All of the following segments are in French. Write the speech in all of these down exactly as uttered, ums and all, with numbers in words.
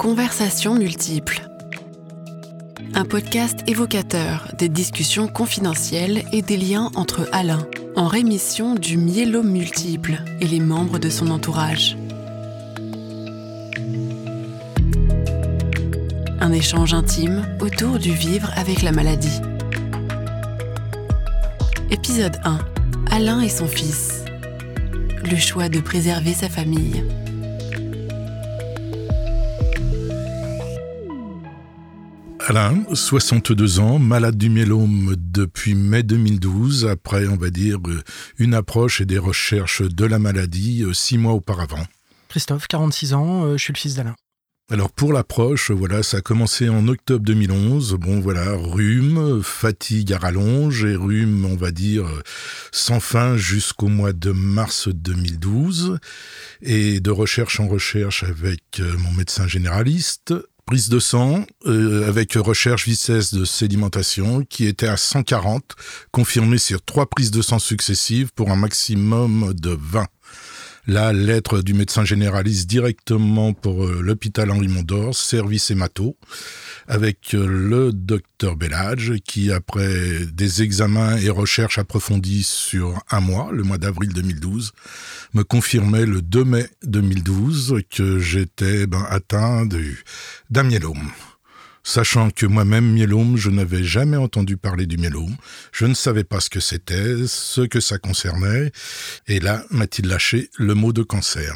Conversations multiples. Un podcast évocateur des discussions confidentielles et des liens entre Alain, en rémission du myélome multiple, et les membres de son entourage. Un échange intime autour du vivre avec la maladie. Épisode un. Alain et son fils. Le choix de préserver sa famille. Alain, soixante-deux ans, malade du myélome depuis mai deux mille douze, après, on va dire, une approche et des recherches de la maladie six mois auparavant. Christophe, quarante-six ans, je suis le fils d'Alain. Alors pour l'approche, voilà, ça a commencé en octobre deux mille onze. Bon voilà, rhume, fatigue à rallonge et rhume, on va dire, sans fin jusqu'au mois de mars deux mille douze. Et de recherche en recherche avec mon médecin généraliste. Prise de sang euh, avec recherche vitesse de sédimentation qui était à cent quarante, confirmée sur trois prises de sang successives pour un maximum de vingt. La lettre du médecin généraliste directement pour euh, l'hôpital Henri Mondor, service hémato, avec euh, le docteur Bellage qui, après des examens et recherches approfondies sur un mois, le mois d'avril deux mille douze, me confirmait le deux mai deux mille douze que j'étais ben, atteint du, d'un myélome. Sachant que moi-même, myélome, je n'avais jamais entendu parler du myélome. Je ne savais pas ce que c'était, ce que ça concernait. Et là, m'a-t-il lâché le mot de cancer.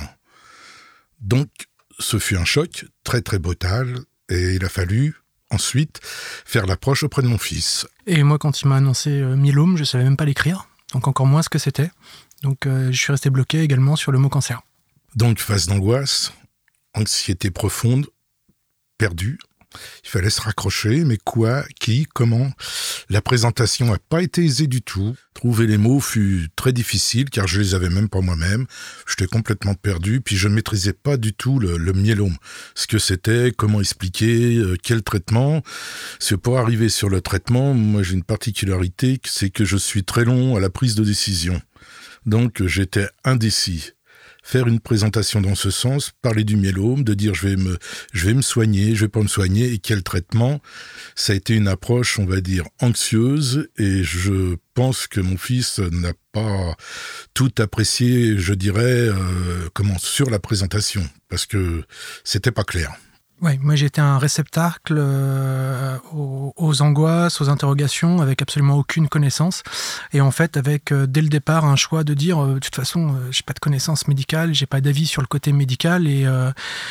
Donc, ce fut un choc très très brutal. Et il a fallu ensuite faire l'approche auprès de mon fils. Et moi, quand il m'a annoncé euh, myélome, je ne savais même pas l'écrire. Donc encore moins ce que c'était. Donc euh, je suis resté bloqué également sur le mot cancer. Donc, phase d'angoisse, anxiété profonde, perdue. Il fallait se raccrocher, mais quoi, qui, comment ? La présentation n'a pas été aisée du tout. Trouver les mots fut très difficile, car je les avais même pas moi-même. J'étais complètement perdu, puis je ne maîtrisais pas du tout le, le myélome. Ce que c'était, comment expliquer, euh, quel traitement. Parce que pour arriver sur le traitement, moi j'ai une particularité, c'est que je suis très long à la prise de décision. Donc j'étais indécis. Faire une présentation dans ce sens, parler du myélome, de dire je vais me, je vais me soigner, je vais pas me soigner et quel traitement, ça a été une approche, on va dire, anxieuse et je pense que mon fils n'a pas tout apprécié, je dirais, euh, comment, sur la présentation, parce que c'était pas clair. Oui, moi j'étais un réceptacle euh, aux, aux angoisses, aux interrogations, avec absolument aucune connaissance. Et en fait, avec euh, dès le départ un choix de dire, euh, de toute façon, euh, j'ai pas de connaissances médicales, j'ai pas d'avis sur le côté médical. Et euh,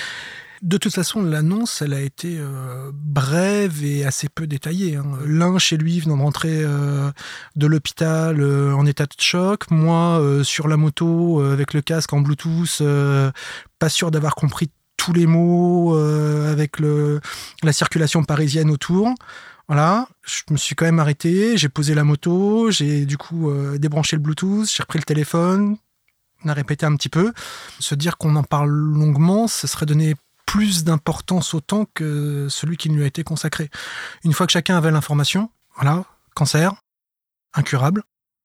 de toute façon, l'annonce, elle a été euh, brève et assez peu détaillée. Hein. L'un chez lui venant de rentrer euh, de l'hôpital euh, en état de choc, moi euh, sur la moto euh, avec le casque en Bluetooth, euh, pas sûr d'avoir compris tous les mots, euh, avec le, la circulation parisienne autour. Voilà, je me suis quand même arrêté, j'ai posé la moto, j'ai du coup euh, débranché le Bluetooth, j'ai repris le téléphone, on a répété un petit peu. Se dire qu'on en parle longuement, ce serait donner plus d'importance au temps que celui qui lui a été consacré. Une fois que chacun avait l'information, voilà, cancer, incurable,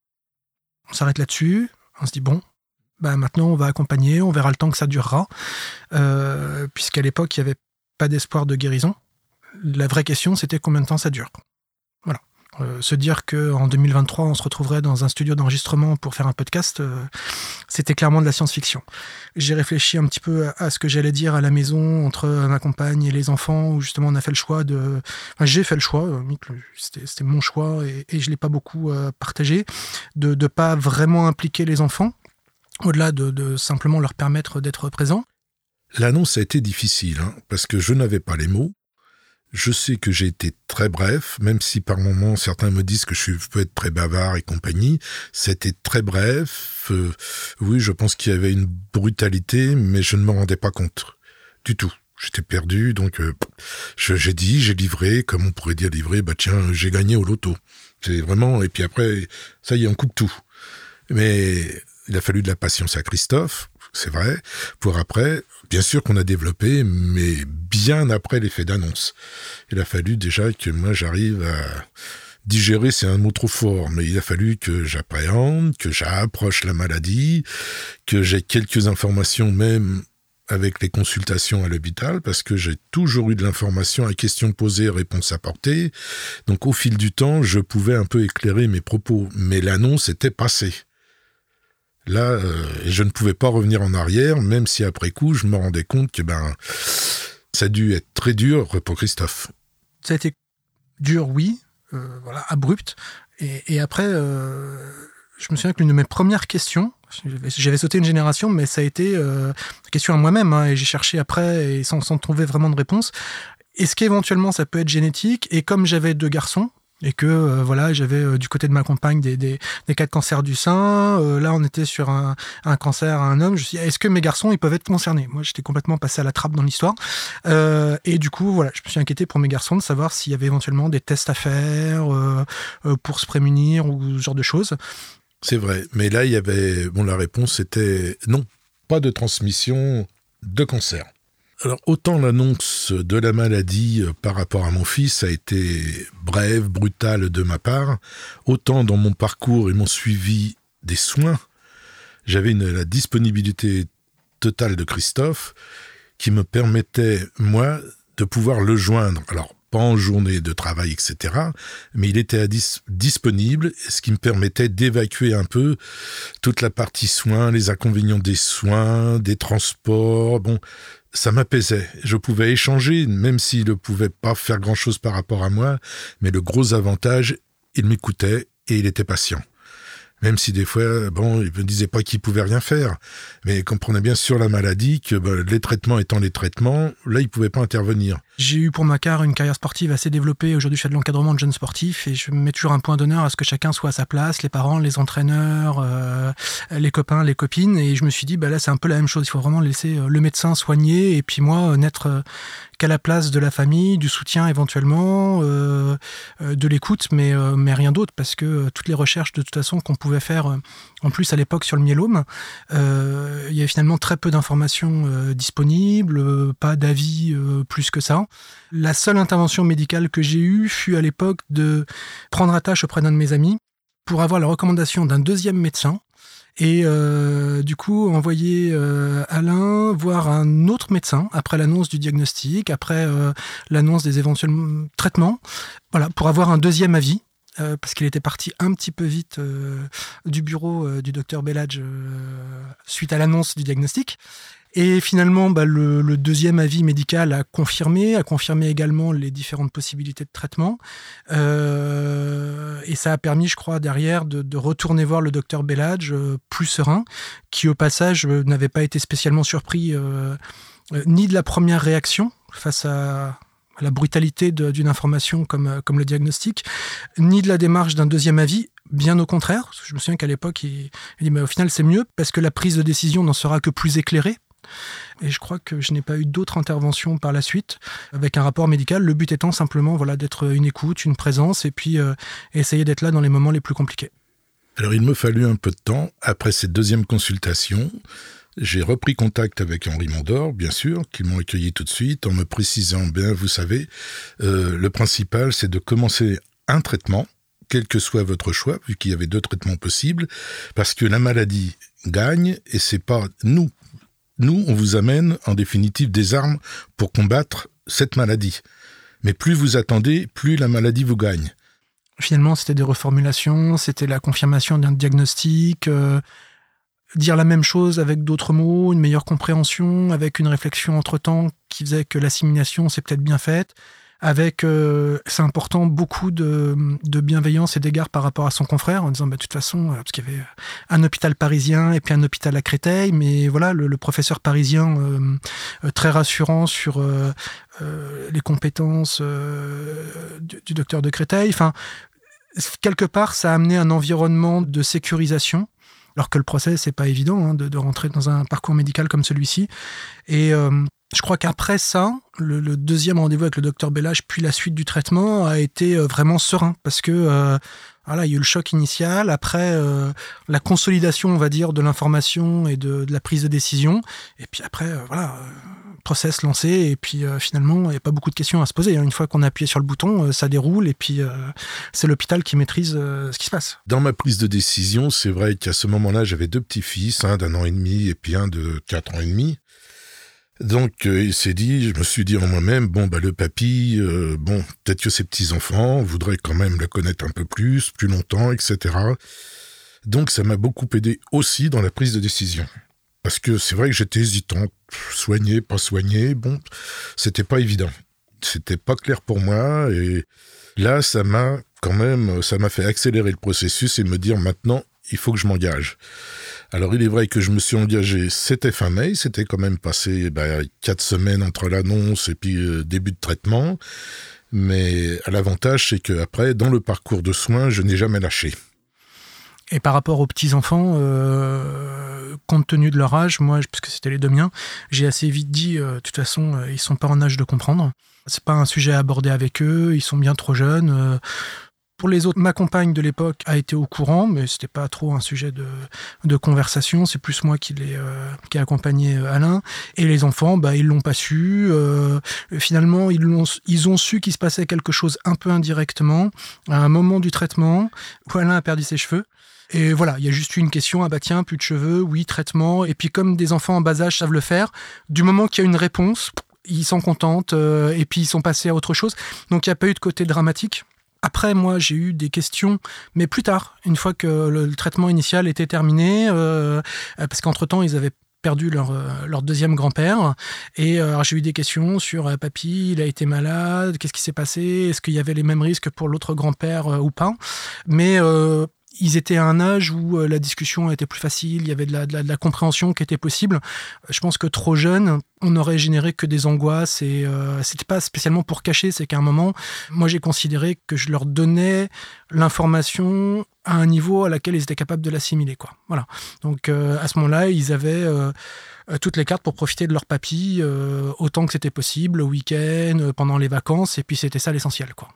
on s'arrête là-dessus, on se dit bon, bah maintenant on va accompagner, on verra le temps que ça durera, euh, puisqu'à l'époque il n'y avait pas d'espoir de guérison. La vraie question c'était combien de temps ça dure. Voilà. Euh, se dire qu'en deux mille vingt-trois on se retrouverait dans un studio d'enregistrement pour faire un podcast, euh, c'était clairement de la science-fiction. J'ai réfléchi un petit peu à, à ce que j'allais dire à la maison entre ma compagne et les enfants, où justement on a fait le choix de... Enfin, j'ai fait le choix, euh, c'était, c'était mon choix et, et je ne l'ai pas beaucoup euh, partagé, de ne pas vraiment impliquer les enfants, au-delà de, de simplement leur permettre d'être présents. L'annonce a été difficile, hein, parce que je n'avais pas les mots. Je sais que j'ai été très bref, même si par moments certains me disent que je peux être très bavard et compagnie. C'était très bref. Euh, oui, je pense qu'il y avait une brutalité, mais je ne me rendais pas compte du tout. J'étais perdu, donc euh, je, j'ai dit, j'ai livré, comme on pourrait dire livré, bah tiens, j'ai gagné au loto. C'est vraiment, et puis après, ça y est, on coupe tout. Mais il a fallu de la patience à Christophe, c'est vrai, pour après, bien sûr qu'on a développé, mais bien après l'effet d'annonce. Il a fallu déjà que moi j'arrive à digérer, c'est un mot trop fort, mais il a fallu que j'appréhende, que j'approche la maladie, que j'ai quelques informations même avec les consultations à l'hôpital parce que j'ai toujours eu de l'information à questions posées, réponses apportées. Donc au fil du temps, je pouvais un peu éclairer mes propos, mais l'annonce était passée. Là, euh, je ne pouvais pas revenir en arrière, même si après coup, je me rendais compte que ben, ça a dû être très dur pour Christophe. Ça a été dur, oui, euh, voilà, abrupt. Et, et après, euh, je me souviens que l'une de mes premières questions, j'avais sauté une génération, mais ça a été euh, une question à moi-même, hein, et j'ai cherché après, et sans, sans trouver vraiment de réponse. Est-ce qu'éventuellement ça peut être génétique ? Et comme j'avais deux garçons, et que euh, voilà, j'avais euh, du côté de ma compagne des, des, des cas de cancer du sein, euh, là on était sur un, un cancer à un homme, je me suis dit, est-ce que mes garçons ils peuvent être concernés ? Moi j'étais complètement passé à la trappe dans l'histoire, euh, et du coup voilà, je me suis inquiété pour mes garçons de savoir s'il y avait éventuellement des tests à faire euh, euh, pour se prémunir ou ce genre de choses. C'est vrai, mais là il y avait, bon la réponse était non, pas de transmission de cancer. Alors, autant l'annonce de la maladie euh, par rapport à mon fils a été brève, brutale de ma part, autant dans mon parcours et mon suivi des soins, j'avais une, la disponibilité totale de Christophe qui me permettait, moi, de pouvoir le joindre. Alors, pas en journée de travail, et cetera, mais il était à dis- disponible, ce qui me permettait d'évacuer un peu toute la partie soins, les inconvénients des soins, des transports, bon... Ça m'apaisait. Je pouvais échanger, même s'il ne pouvait pas faire grand-chose par rapport à moi, mais le gros avantage, il m'écoutait et il était patient. Même si des fois, bon, il ne me disait pas qu'il ne pouvait rien faire, mais il comprenait bien sur la maladie que ben, les traitements étant les traitements, là, il ne pouvait pas intervenir. J'ai eu pour ma part une carrière sportive assez développée. Aujourd'hui, je fais de l'encadrement de jeunes sportifs et je mets toujours un point d'honneur à ce que chacun soit à sa place, les parents, les entraîneurs, euh, les copains, les copines. Et je me suis dit, bah là, c'est un peu la même chose. Il faut vraiment laisser le médecin soigner et puis moi, n'être qu'à la place de la famille, du soutien éventuellement, euh, de l'écoute, mais, euh, mais rien d'autre, parce que toutes les recherches de toute façon qu'on pouvait faire, euh, en plus à l'époque sur le myélome, euh, il y avait finalement très peu d'informations euh, disponibles, euh, pas d'avis euh, plus que ça. La seule intervention médicale que j'ai eue fut à l'époque de prendre attache auprès d'un de mes amis pour avoir la recommandation d'un deuxième médecin. Et euh, du coup, envoyer euh, Alain voir un autre médecin après l'annonce du diagnostic, après euh, l'annonce des éventuels traitements, voilà, pour avoir un deuxième avis, euh, parce qu'il était parti un petit peu vite euh, du bureau euh, du docteur Belladj euh, suite à l'annonce du diagnostic. Et finalement, bah, le, le deuxième avis médical a confirmé, a confirmé également les différentes possibilités de traitement. Euh, et ça a permis, je crois, derrière, de, de retourner voir le docteur Belladj euh, plus serein, qui au passage euh, n'avait pas été spécialement surpris euh, euh, ni de la première réaction face à, à la brutalité de, d'une information comme, comme le diagnostic, ni de la démarche d'un deuxième avis. Bien au contraire, parce que je me souviens qu'à l'époque, il, il dit mais au final c'est mieux parce que la prise de décision n'en sera que plus éclairée. Et je crois que je n'ai pas eu d'autres interventions par la suite avec un rapport médical. Le but étant simplement voilà, d'être une écoute, une présence et puis euh, essayer d'être là dans les moments les plus compliqués. Alors il me fallut un peu de temps. Après cette deuxième consultation, j'ai repris contact avec Henri Mondor, bien sûr, qui m'ont accueilli tout de suite en me précisant, bien vous savez, euh, le principal c'est de commencer un traitement, quel que soit votre choix, vu qu'il y avait deux traitements possibles, parce que la maladie gagne et c'est pas nous. Nous, on vous amène en définitive des armes pour combattre cette maladie. Mais plus vous attendez, plus la maladie vous gagne. Finalement, c'était des reformulations, c'était la confirmation d'un diagnostic, euh, dire la même chose avec d'autres mots, une meilleure compréhension, avec une réflexion entre-temps qui faisait que l'assimilation s'est peut-être bien faite. Avec, euh, c'est important, beaucoup de, de bienveillance et d'égard par rapport à son confrère, en disant, bah, de toute façon, euh, parce qu'il y avait un hôpital parisien et puis un hôpital à Créteil, mais voilà, le, le professeur parisien euh, euh, très rassurant sur euh, euh, les compétences euh, du, du docteur de Créteil. Enfin, quelque part, ça a amené un environnement de sécurisation, alors que le procès, c'est pas évident hein, de, de rentrer dans un parcours médical comme celui-ci. Et euh, je crois qu'après ça, le, le deuxième rendez-vous avec le docteur Belladj, puis la suite du traitement, a été vraiment serein, parce que euh, voilà, il y a eu le choc initial, après euh, la consolidation, on va dire, de l'information et de, de la prise de décision, et puis après, euh, voilà, euh, process lancé, et puis euh, finalement, il n'y a pas beaucoup de questions à se poser. Hein. Une fois qu'on a appuyé sur le bouton, euh, ça déroule, et puis euh, c'est l'hôpital qui maîtrise euh, ce qui se passe. Dans ma prise de décision, c'est vrai qu'à ce moment-là, j'avais deux petits-fils, un d'un an et demi et puis un de quatre ans et demi. Donc euh, il s'est dit, je me suis dit en moi-même, bon bah le papy, euh, bon peut-être que ses petits-enfants voudraient quand même le connaître un peu plus, plus longtemps, et cetera. Donc ça m'a beaucoup aidé aussi dans la prise de décision. Parce que c'est vrai que j'étais hésitant, soigner, pas soigner, bon, c'était pas évident. C'était pas clair pour moi et là ça m'a quand même, ça m'a fait accélérer le processus et me dire maintenant, il faut que je m'engage. Alors il est vrai que je me suis engagé, c'était fin mai, c'était quand même passé bah, quatre semaines entre l'annonce et puis euh, début de traitement, mais l'avantage c'est qu'après, dans le parcours de soins, je n'ai jamais lâché. Et par rapport aux petits-enfants, euh, compte tenu de leur âge, moi, parce que c'était les deux miens, j'ai assez vite dit, euh, de toute façon, euh, ils sont pas en âge de comprendre. C'est pas un sujet à aborder avec eux, ils sont bien trop jeunes. Euh, Pour les autres, ma compagne de l'époque a été au courant, mais c'était pas trop un sujet de, de conversation. C'est plus moi qui l'ai euh, qui ai accompagné Alain. Et les enfants, bah ils l'ont pas su. Euh, finalement, ils l'ont, ils ont su qu'il se passait quelque chose un peu indirectement à un moment du traitement où Alain a perdu ses cheveux. Et voilà, il y a juste eu une question, ah bah tiens, plus de cheveux, oui, traitement. Et puis comme des enfants en bas âge savent le faire, du moment qu'il y a une réponse, ils s'en contentent euh, et puis ils sont passés à autre chose. Donc il n'y a pas eu de côté dramatique. Après, moi, j'ai eu des questions, mais plus tard, une fois que le, le traitement initial était terminé, euh, parce qu'entre-temps, ils avaient perdu leur, leur deuxième grand-père. Et euh, alors, j'ai eu des questions sur euh, « Papy, il a été malade, qu'est-ce qui s'est passé? Est-ce qu'il y avait les mêmes risques pour l'autre grand-père euh, ou pas ?» Mais euh, ils étaient à un âge où euh, la discussion était plus facile, il y avait de la, de la, de la compréhension qui était possible. Je pense que trop jeune, on n'aurait généré que des angoisses et euh, c'était pas spécialement pour cacher, c'est qu'à un moment, moi j'ai considéré que je leur donnais l'information à un niveau à laquelle ils étaient capables de l'assimiler, quoi. Voilà. Donc euh, à ce moment-là, ils avaient euh, toutes les cartes pour profiter de leur papy euh, autant que c'était possible, le week-end, pendant les vacances, et puis c'était ça l'essentiel, quoi.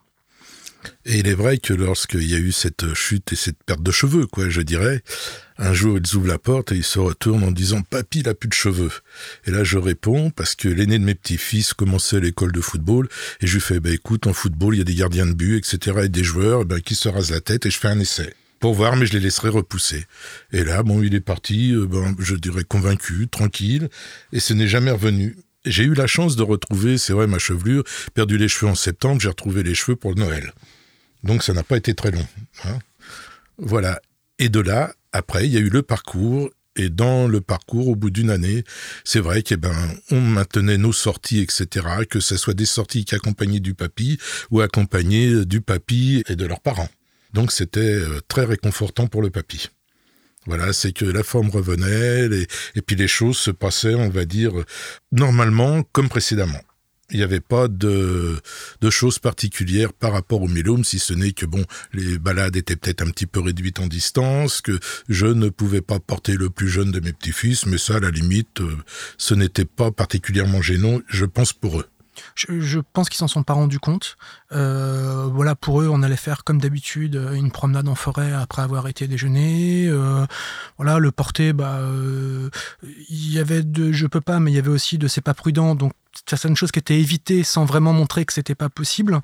Et il est vrai que lorsqu'il y a eu cette chute et cette perte de cheveux, quoi, je dirais, un jour ils ouvrent la porte et ils se retournent en disant « Papy, il a plus de cheveux ». Et là je réponds, parce que l'aîné de mes petits-fils commençait l'école de football, et je lui fais bah, « Écoute, en football, il y a des gardiens de but, et cetera, et des joueurs bah, qui se rasent la tête, et je fais un essai. » Pour voir, mais je les laisserai repousser. Et là, bon, il est parti, euh, ben, je dirais convaincu, tranquille, et ce n'est jamais revenu. J'ai eu la chance de retrouver, c'est vrai, ma chevelure, perdu les cheveux en septembre, j'ai retrouvé les cheveux pour le Noël. Donc ça n'a pas été très long. Hein. Voilà. Et de là, après, il y a eu le parcours. Et dans le parcours, au bout d'une année, c'est vrai qu'on ben, on maintenait nos sorties, et cetera, que ce soit des sorties qui accompagnaient du papy ou accompagnaient du papy et de leurs parents. Donc c'était très réconfortant pour le papy. Voilà, c'est que la forme revenait les, et puis les choses se passaient, on va dire, normalement comme précédemment. Il n'y avait pas de, de choses particulières par rapport au myélome, si ce n'est que bon, les balades étaient peut-être un petit peu réduites en distance, que je ne pouvais pas porter le plus jeune de mes petits-fils, mais ça, à la limite, ce n'était pas particulièrement gênant, je pense, pour eux. Je, je pense qu'ils s'en sont pas rendus compte. Euh, voilà, pour eux, on allait faire comme d'habitude une promenade en forêt après avoir été déjeuner. Euh, voilà, le porter, bah, euh, il y avait de, je peux pas, mais il y avait aussi de c'est pas prudent. Donc certaines choses qui étaient évitées sans vraiment montrer que c'était pas possible.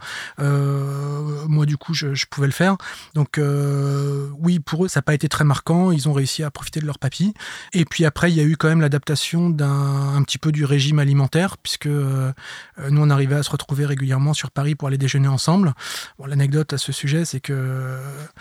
Euh, moi, du coup, je, je pouvais le faire. Donc, euh, oui, pour eux, ça n'a pas été très marquant. Ils ont réussi à profiter de leur papy. Et puis après, il y a eu quand même l'adaptation d'un un petit peu du régime alimentaire, puisque euh, nous, on arrivait à se retrouver régulièrement sur Paris pour aller déjeuner ensemble. Bon, l'anecdote à ce sujet, c'est que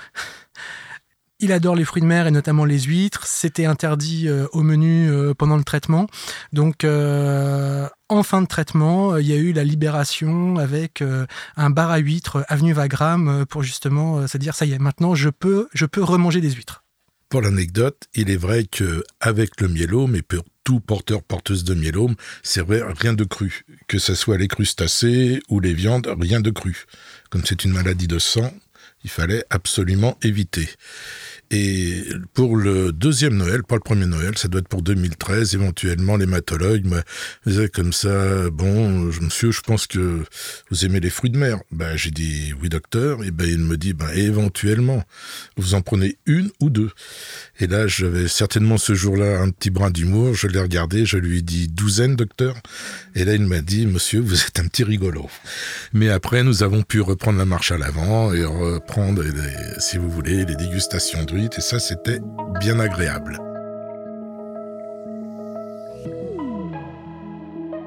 il adore les fruits de mer et notamment les huîtres. C'était interdit euh, au menu euh, pendant le traitement. Donc, euh, en fin de traitement, il y a eu la libération avec euh, un bar à huîtres avenue Wagram euh, pour justement euh, se dire ça y est, maintenant je peux, je peux remanger des huîtres. Pour l'anecdote, il est vrai qu'avec le myélome, et pour tout porteur, porteuse de myélome, c'est vrai, rien de cru. Que ce soit les crustacés ou les viandes, rien de cru. Comme c'est une maladie de sang, il fallait absolument éviter. Et pour le deuxième Noël, pas le premier Noël, ça doit être pour deux mille treize, éventuellement, l'hématologue me disait comme ça, bon, monsieur, je pense que vous aimez les fruits de mer. Ben, j'ai dit, oui, docteur. Et ben, il me dit, ben, éventuellement, vous en prenez une ou deux. Et là, j'avais certainement ce jour-là un petit brin d'humour. Je l'ai regardé, je lui ai dit, douzaine, docteur. Et là, il m'a dit, monsieur, vous êtes un petit rigolo. Mais après, nous avons pu reprendre la marche à l'avant et reprendre, les, si vous voulez, les dégustations d'huîtres. Et ça, c'était bien agréable.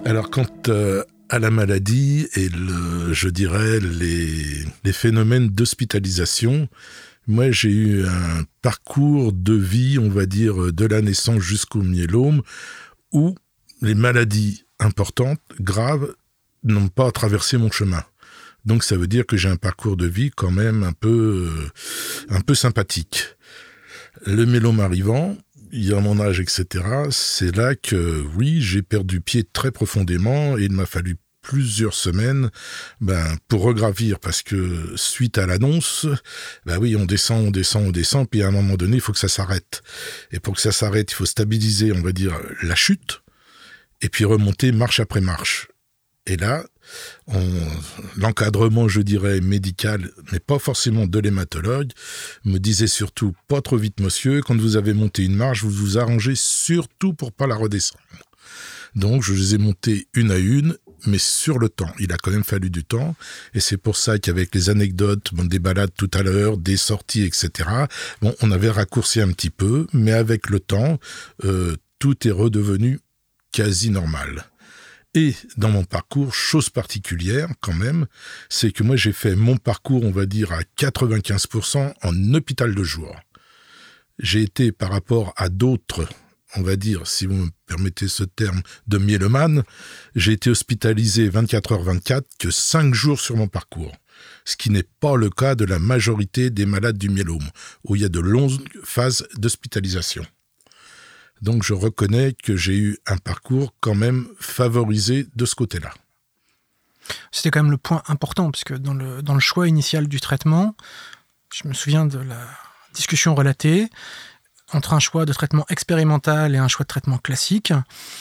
Alors, quant euh, à la maladie et, le, je dirais, les, les phénomènes d'hospitalisation, moi, j'ai eu un parcours de vie, on va dire, de la naissance jusqu'au myélome, où les maladies importantes, graves, n'ont pas traversé mon chemin. Donc, ça veut dire que j'ai un parcours de vie quand même un peu, euh, un peu sympathique. Le myélome arrivant, il y a mon âge, et cetera, c'est là que, oui, j'ai perdu pied très profondément et il m'a fallu plusieurs semaines ben, pour regravir, parce que suite à l'annonce, ben oui, on descend, on descend, on descend, puis à un moment donné, il faut que ça s'arrête. Et pour que ça s'arrête, il faut stabiliser, on va dire, la chute, et puis remonter marche après marche. Et là, on, l'encadrement, je dirais, médical, mais pas forcément de l'hématologue, me disait surtout, pas trop vite, monsieur, quand vous avez monté une marche, vous vous arrangez surtout pour pas la redescendre. Donc, je les ai montées une à une, mais sur le temps. Il a quand même fallu du temps, et c'est pour ça qu'avec les anecdotes, bon, des balades tout à l'heure, des sorties, et cetera, bon, on avait raccourci un petit peu, mais avec le temps, euh, tout est redevenu quasi normal. Et dans mon parcours, chose particulière quand même, c'est que moi j'ai fait mon parcours, on va dire, à quatre-vingt-quinze pour cent en hôpital de jour. J'ai été par rapport à d'autres, on va dire, si vous me permettez ce terme, de myélomane, j'ai été hospitalisé vingt-quatre heures vingt-quatre que cinq jours sur mon parcours. Ce qui n'est pas le cas de la majorité des malades du myélome, où il y a de longues phases d'hospitalisation. Donc je reconnais que j'ai eu un parcours quand même favorisé de ce côté-là. C'était quand même le point important, parce que dans le, dans le choix initial du traitement, je me souviens de la discussion relatée, entre un choix de traitement expérimental et un choix de traitement classique.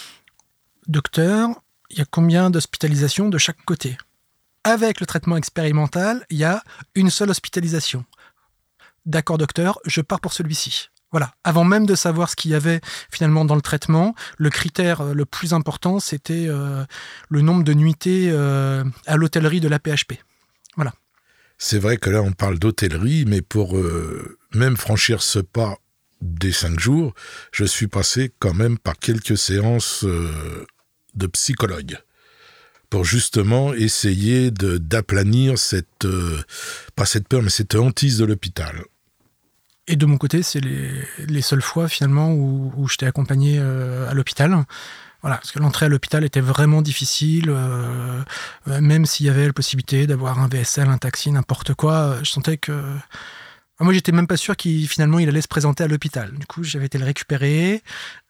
Docteur, il y a combien d'hospitalisations de chaque côté ? Avec le traitement expérimental, il y a une seule hospitalisation. D'accord, docteur, je pars pour celui-ci. Voilà, avant même de savoir ce qu'il y avait finalement dans le traitement, le critère le plus important, c'était euh, le nombre de nuitées euh, à l'hôtellerie de l'A P H P. Voilà. C'est vrai que là, on parle d'hôtellerie, mais pour euh, même franchir ce pas des cinq jours, je suis passé quand même par quelques séances euh, de psychologue pour justement essayer de, d'aplanir cette, euh, pas cette peur, mais cette hantise de l'hôpital. Et de mon côté, c'est les, les seules fois finalement où, où je t'ai accompagné euh, à l'hôpital. Voilà, parce que l'entrée à l'hôpital était vraiment difficile. Euh, même s'il y avait la possibilité d'avoir un V S L, un taxi, n'importe quoi, je sentais que... Moi, j'étais même pas sûr qu'il finalement il allait se présenter à l'hôpital. Du coup, j'avais été le récupérer,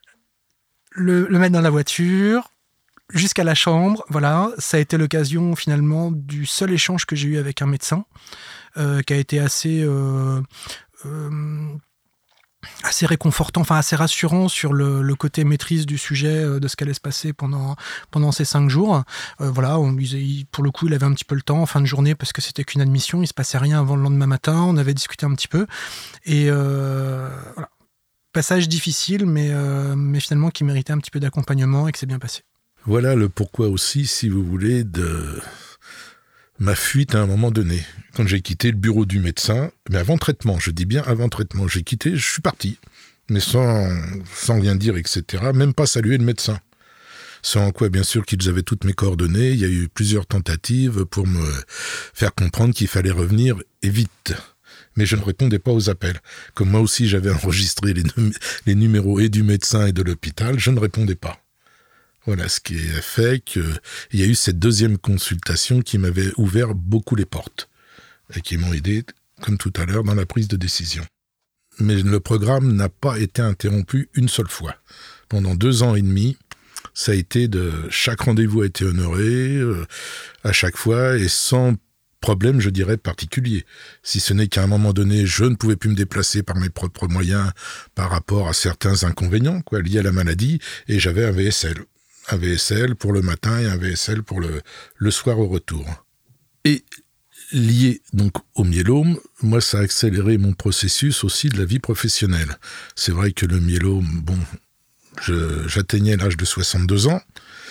le, le mettre dans la voiture, jusqu'à la chambre. Voilà, ça a été l'occasion finalement du seul échange que j'ai eu avec un médecin, euh, qui a été assez... Euh, Euh, assez réconfortant, enfin assez rassurant sur le, le côté maîtrise du sujet, euh, de ce qui allait se passer pendant, pendant ces cinq jours. Euh, voilà, on, il, pour le coup, il avait un petit peu le temps en fin de journée parce que c'était qu'une admission, il se passait rien avant le lendemain matin, on avait discuté un petit peu. Et euh, voilà. Passage difficile, mais, euh, mais finalement qui méritait un petit peu d'accompagnement et que c'est bien passé. Voilà le pourquoi aussi, si vous voulez, de... ma fuite à un moment donné, quand j'ai quitté le bureau du médecin, mais avant traitement, je dis bien avant traitement, j'ai quitté, je suis parti, mais sans, sans rien dire, et cetera, même pas saluer le médecin. Sans quoi, bien sûr, qu'ils avaient toutes mes coordonnées, il y a eu plusieurs tentatives pour me faire comprendre qu'il fallait revenir, et vite. Mais je ne répondais pas aux appels. Comme moi aussi, j'avais enregistré les, num- les numéros et du médecin et de l'hôpital, je ne répondais pas. Voilà, ce qui a fait qu'il y a eu cette deuxième consultation qui m'avait ouvert beaucoup les portes et qui m'ont aidé, comme tout à l'heure, dans la prise de décision. Mais le programme n'a pas été interrompu une seule fois. Pendant deux ans et demi, ça a été de... Chaque rendez-vous a été honoré, euh, à chaque fois, et sans problème, je dirais, particulier. Si ce n'est qu'à un moment donné, je ne pouvais plus me déplacer par mes propres moyens par rapport à certains inconvénients, quoi, liés à la maladie, et j'avais un V S L. Un V S L pour le matin et un V S L pour le, le soir au retour. Et lié donc au myélome, moi ça a accéléré mon processus aussi de la vie professionnelle. C'est vrai que le myélome, bon, je, j'atteignais l'âge de soixante-deux ans,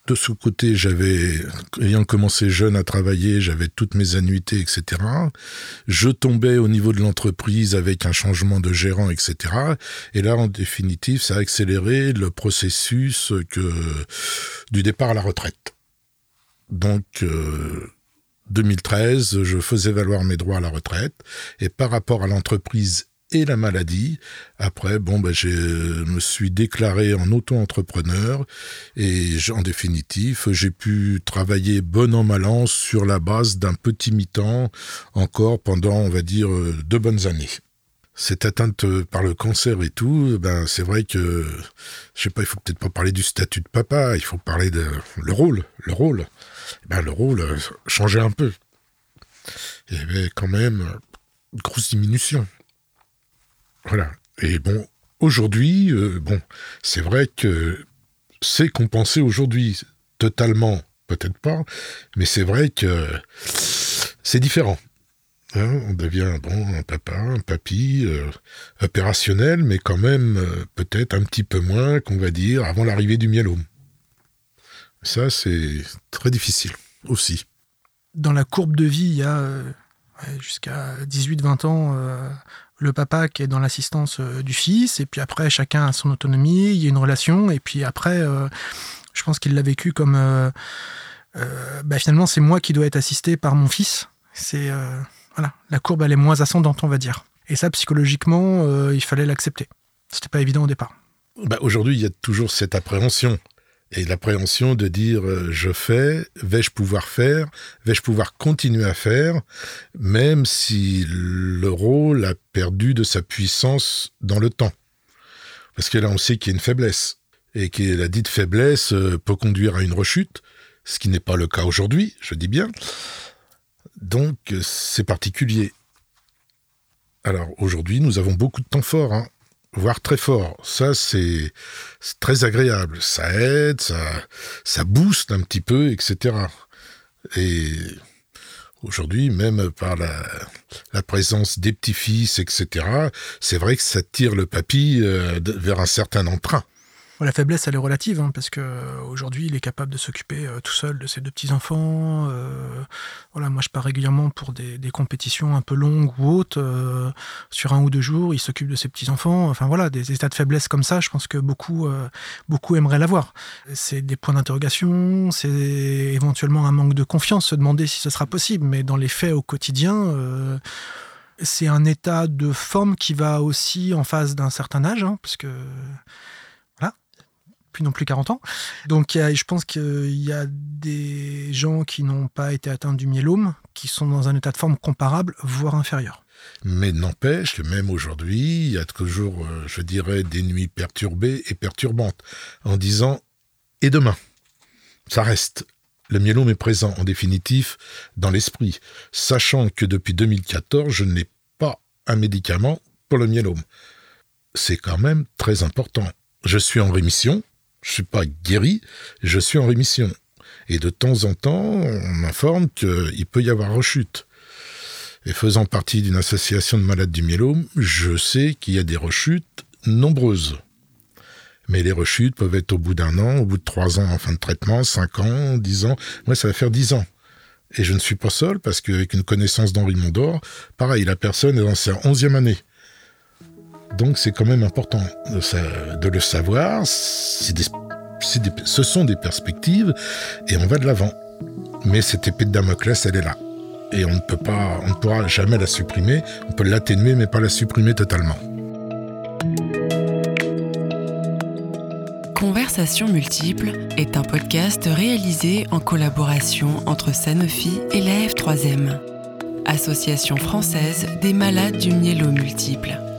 de ce côté, j'avais, ayant commencé jeune à travailler, j'avais toutes mes annuités, et cetera. Je tombais au niveau de l'entreprise avec un changement de gérant, et cetera. Et là, en définitive, ça a accéléré le processus que, du départ à la retraite. Donc, euh, deux mille treize, je faisais valoir mes droits à la retraite. Et par rapport à l'entreprise et la maladie, après, bon, ben, je me suis déclaré en auto-entrepreneur et en définitive, j'ai pu travailler bon an mal an sur la base d'un petit mi-temps encore pendant, on va dire, deux bonnes années. Cette atteinte par le cancer et tout, ben, c'est vrai que, je sais pas, il faut peut-être pas parler du statut de papa, il faut parler de le rôle, le rôle. Ben, le rôle changeait un peu. Il y avait quand même une grosse diminution. Voilà. Et bon, aujourd'hui, euh, bon, c'est vrai que c'est compensé aujourd'hui. Totalement, peut-être pas, mais c'est vrai que c'est différent. Hein, on devient, bon, un papa, un papy, euh, opérationnel, mais quand même, euh, peut-être un petit peu moins qu'on va dire avant l'arrivée du myélome. Ça, c'est très difficile aussi. Dans la courbe de vie, il y a euh, jusqu'à dix-huit vingt ans... Euh... le papa qui est dans l'assistance euh, du fils, et puis après, chacun a son autonomie, il y a une relation, et puis après, euh, je pense qu'il l'a vécu comme... Euh, euh, bah finalement, c'est moi qui dois être assisté par mon fils. C'est, euh, voilà, la courbe, elle est moins ascendante, on va dire. Et ça, psychologiquement, euh, il fallait l'accepter. C'était pas évident au départ. Bah, aujourd'hui, il y a toujours cette appréhension. Et l'appréhension de dire euh, « je fais, vais-je pouvoir faire, vais-je pouvoir continuer à faire ?» même si le rôle a perdu de sa puissance dans le temps. Parce que là, on sait qu'il y a une faiblesse. Et que la dite faiblesse euh, peut conduire à une rechute, ce qui n'est pas le cas aujourd'hui, je dis bien. Donc, c'est particulier. Alors, aujourd'hui, nous avons beaucoup de temps fort, hein. Voire très fort. Ça, c'est, c'est très agréable. Ça aide, ça, ça booste un petit peu, et cetera. Et aujourd'hui, même par la, la présence des petits-fils, et cetera, c'est vrai que ça tire le papy euh, vers un certain emprunt. La faiblesse, elle est relative, hein, parce qu'aujourd'hui, il est capable de s'occuper euh, tout seul de ses deux petits-enfants. Euh, voilà, moi, je pars régulièrement pour des, des compétitions un peu longues ou hautes. Euh, sur un ou deux jours, il s'occupe de ses petits-enfants. Enfin voilà, des états de faiblesse comme ça, je pense que beaucoup, euh, beaucoup aimeraient l'avoir. C'est des points d'interrogation, c'est éventuellement un manque de confiance, se demander si ce sera possible. Mais dans les faits au quotidien... Euh, c'est un état de forme qui va aussi en phase d'un certain âge, hein, parce que... non plus quarante ans. Donc y a, je pense qu'il y a des gens qui n'ont pas été atteints du myélome, qui sont dans un état de forme comparable, voire inférieur. Mais n'empêche que même aujourd'hui, il y a toujours, je dirais, des nuits perturbées et perturbantes, en disant « et demain ?» Ça reste. Le myélome est présent, en définitive, dans l'esprit, sachant que depuis deux mille quatorze, je n'ai pas un médicament pour le myélome. C'est quand même très important. Je suis en rémission. Je ne suis pas guéri, je suis en rémission. Et de temps en temps, on m'informe qu'il peut y avoir rechute. Et faisant partie d'une association de malades du myélome, je sais qu'il y a des rechutes nombreuses. Mais les rechutes peuvent être au bout d'un an, au bout de trois ans en fin de traitement, cinq ans, dix ans. Moi, ça va faire dix ans. Et je ne suis pas seul, parce qu'avec une connaissance d'Henri Mondor, pareil, la personne est dans sa onzième année. Donc c'est quand même important de, sa, de le savoir, c'est des, c'est des, ce sont des perspectives et on va de l'avant. Mais cette épée de Damoclès, elle est là. Et on ne peut pas, on ne pourra jamais la supprimer, on peut l'atténuer mais pas la supprimer totalement. Conversations multiples est un podcast réalisé en collaboration entre Sanofi et la F trois M, Association française des malades du myélome multiple.